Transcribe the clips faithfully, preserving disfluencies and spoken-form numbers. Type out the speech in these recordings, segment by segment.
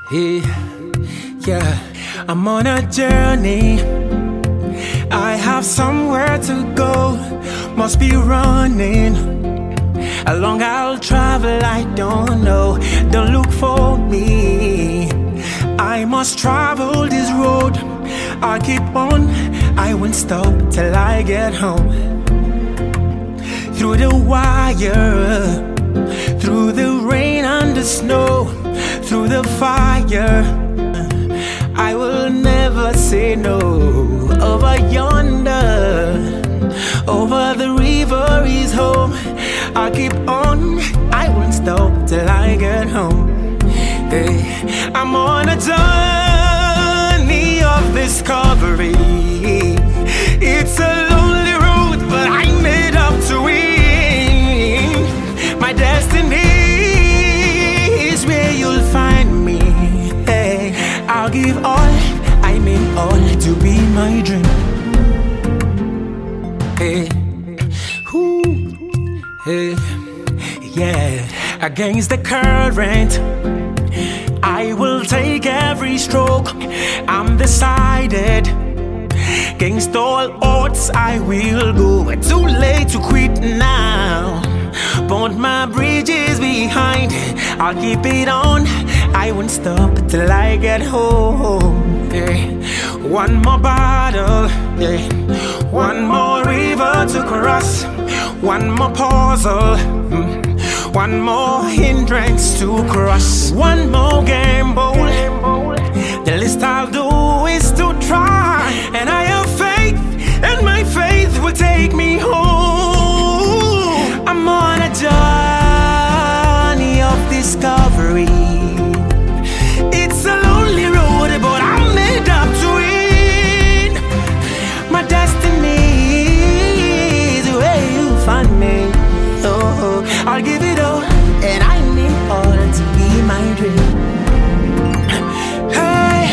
Hey, yeah, I'm on a journey. I have somewhere to go. Must be running. How long I'll travel, I don't know. Don't look for me. I must travel this road. I'll keep on. I won't stop till I get home. Through the wire, through the rain and the snow, through the fire, I will never say no. Over yonder, over the river is home. I'll keep on, I won't stop till I get home. Hey, I'm on a journey of discovery. It's a lonely road, but I made up to win. My destiny is where you'll find me. Hey, I'll give all, I mean all, to be my dream. Hey, ooh, hey, yeah. Against the current, I will take every stroke. I'm decided. Against all odds, I will go. Too late to quit now. Burnt my bridges behind. I'll keep it on. I won't stop till I get home. Yeah. One more battle, yeah. One more river to cross. One more puzzle, mm. One more hindrance to cross. One more gamble. The least I'll do is to try. And I have faith, and my faith will take me home. I'm on a journey of discovery. It's a lonely road, but I'm made up to win. My destiny is where you find me. Oh, I'll give it all, and I need all to be my dream. Hey,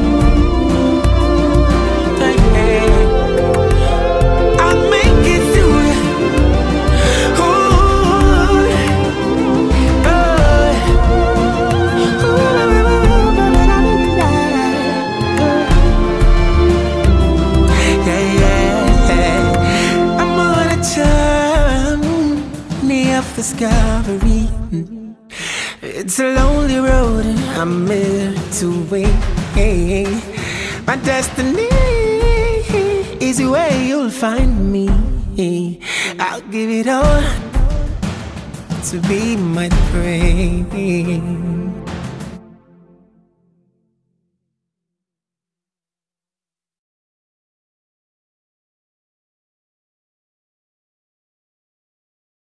hey, I'll make it through. Ooh, yeah, yeah. I'm on a journey of discovery. It's a lonely road, and I'm meant to win. My destiny is where you'll find me. I'll give it all to be my dream.